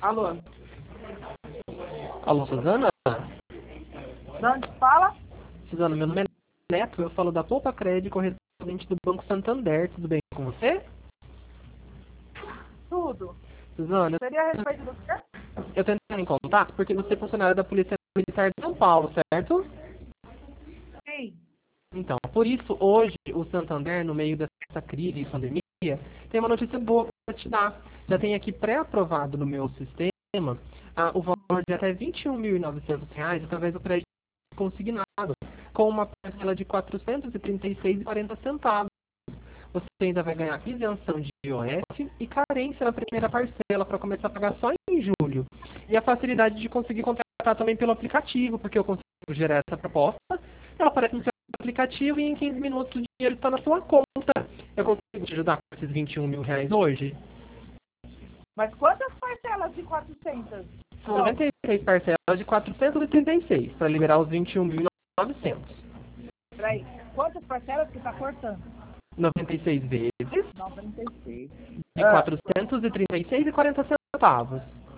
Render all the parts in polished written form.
Alô? Alô, Suzana? De onde fala? Suzana, meu nome é Neto, eu falo da Poupa Crédito, correspondente do Banco Santander. Tudo bem com você? Tudo. Suzana, Seria a respeito do quê? eu tô entrando em contato porque você é funcionária da Polícia Militar de São Paulo, certo? Sim. Então, por isso, hoje, o Santander, no meio dessa crise e pandemia, tem uma notícia boa para te dar. Já tem aqui pré-aprovado no meu sistema o valor de até R$ 21.900 através do crédito consignado, com uma parcela de R$ 436,40. Você ainda vai ganhar isenção de IOF e carência na primeira parcela para começar a pagar só em julho. E a facilidade de conseguir contratar também pelo aplicativo, porque eu consigo gerar essa proposta, ela aparece no seu aplicativo e em 15 minutos o dinheiro está na sua conta. Eu consigo te ajudar com esses R$ 21.000 hoje? Mas quantas parcelas de 400? São 96 parcelas de 436 para liberar os 21.900. Peraí, quantas parcelas que tá cortando? 96 vezes 96. de 436,40 centavos.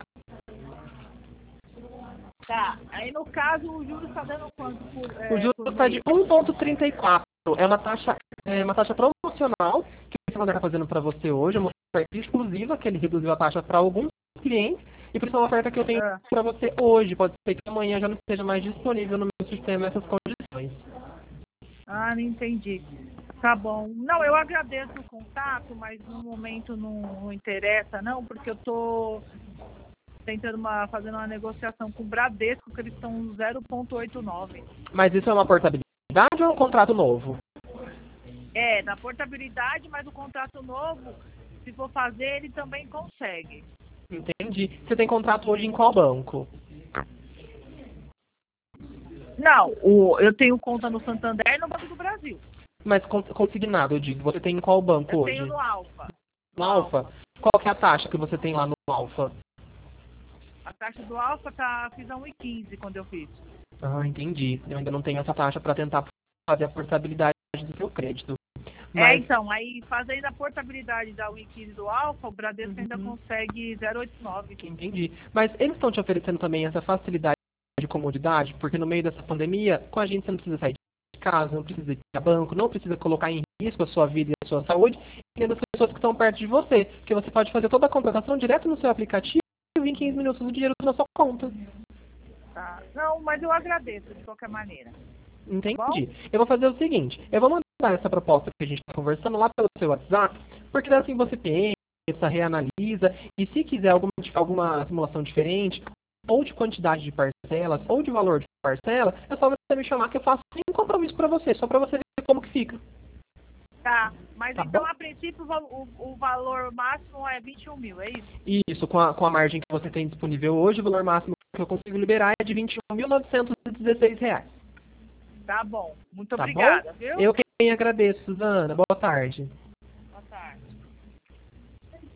Tá, aí no caso o juros está dando quanto por, O juros por está de mês? 1,34. É uma taxa promocional que o Santander está fazendo para você hoje. É uma oferta exclusiva que ele reduziu a taxa para alguns clientes. E por isso é uma oferta que eu tenho para você hoje. Pode ser que amanhã já não esteja mais disponível no meu sistema essas condições. Ah, não entendi. Tá bom. Não, eu agradeço o contato, mas no momento não interessa, não, porque eu tô tentando fazendo uma negociação com o Bradesco, que eles estão 0,89. Mas isso é uma portabilidade ou é um contrato novo? É, na portabilidade, mas o contrato novo, se for fazer, ele também consegue. Entendi. Você tem contrato hoje em qual banco? Não, eu tenho conta no Santander e no Banco do Brasil. Mas consignado, eu digo. Você tem em qual banco Eu hoje? tenho no Alfa. No Alfa? Qual que é a taxa que você tem lá no Alfa? A taxa do Alfa fiz a 1,15 quando eu fiz. Ah, entendi. Eu ainda não tenho essa taxa para tentar fazer a portabilidade do seu crédito. É, Mas, então, aí fazendo a portabilidade da 1,15 do Alfa, o Bradesco ainda consegue 0,89. entendi. Mas eles estão te oferecendo também essa facilidade de comodidade, porque no meio dessa pandemia, com a gente você não precisa sair de casa, não precisa ir a banco, não precisa colocar em risco a sua vida e a sua saúde, e nem das pessoas que estão perto de você, porque você pode fazer toda a contratação direto no seu aplicativo e em 15 minutos o dinheiro na sua conta. Tá. Não, mas eu agradeço de qualquer maneira. Entendi. Bom? Eu vou fazer o seguinte, eu vou mandar essa proposta que a gente está conversando lá pelo seu WhatsApp, porque daí assim você pensa, reanalisa, e se quiser alguma simulação diferente, ou de quantidade de parcelas, ou de valor de parcela, é só você me chamar que eu faço sem compromisso para você, só para você ver como que fica. Tá, mas Tá então bom? a princípio o valor máximo é 21 mil, é isso? Isso, com a margem que você tem disponível hoje, o valor máximo que eu consigo liberar é de R$ 21.916. Tá bom. Muito Tá bom? obrigada, viu? Eu quem agradeço, Suzana. Boa tarde.